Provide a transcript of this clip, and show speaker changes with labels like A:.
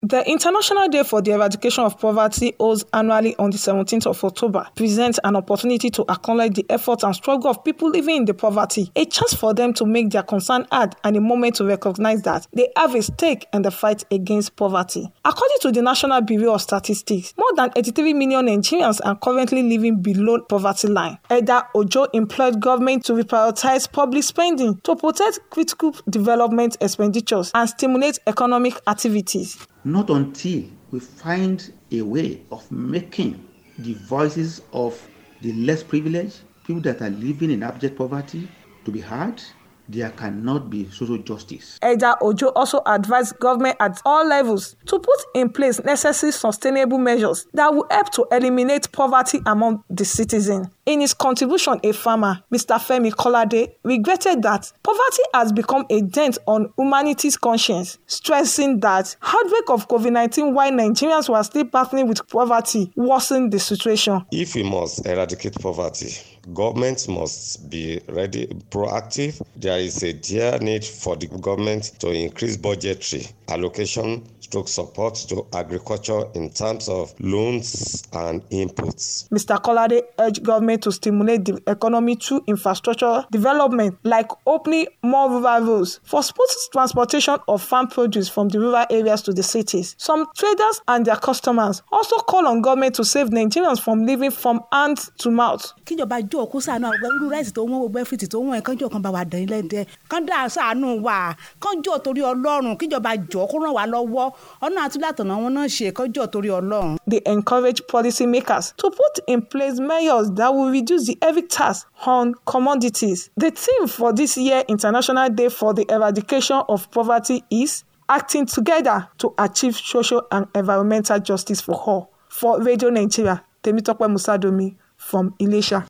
A: The International Day for the Eradication of Poverty, holds annually on the 17th of October, presents an opportunity to acknowledge the efforts and struggle of people living in the poverty, a chance for them to make their concern heard and a moment to recognize that they have a stake in the fight against poverty. According to the National Bureau of Statistics, more than 83 million Nigerians are currently living below poverty line. Eda Ojo employed government to reprioritize public spending to protect critical development expenditures and stimulate economic activities.
B: Not until we find a way of making the voices of the less privileged, people that are living in abject poverty, to be heard, there cannot be social justice.
A: Eda Ojo also advised government at all levels to put in place necessary sustainable measures that will help to eliminate poverty among the citizens. In his contribution, a farmer, Mr. Femi Kolade, regretted that poverty has become a dent on humanity's conscience, stressing that outbreak of COVID-19 while Nigerians were still battling with poverty worsened the situation.
C: If we must eradicate poverty, government must be ready, proactive. There is a dire need for the government to increase budgetary allocation, support to agriculture in terms of loans and inputs.
A: Mr. Kolade urged government to stimulate the economy through infrastructure development, like opening more rural roads for smooth transportation of farm produce from the rural areas to the cities. Some traders and their customers also call on government to save Nigerians from living from hand to mouth.
D: Kíjọba jọ kó ṣàánú àwọn rice tó wọ́n gbogbo everything tó wọ́n kan jọ kan bá wa dán lẹ́dẹ̀ kan dá ṣàánú wa kan jọ torí Ọlọ́run kíjọba jọ kó ràn wá lọ́wọ́ ọ̀nà àtúntàtọ̀nà wọn náà ṣe kan jọ torí Ọlọ́run. They encourage policymakers to put in place measures that will reduce the heavy tax on commodities. The theme for this year's International Day for the Eradication of Poverty is acting together to achieve social and environmental justice for all. For Radio Nigeria, Temitope Musadomi from Ilesha.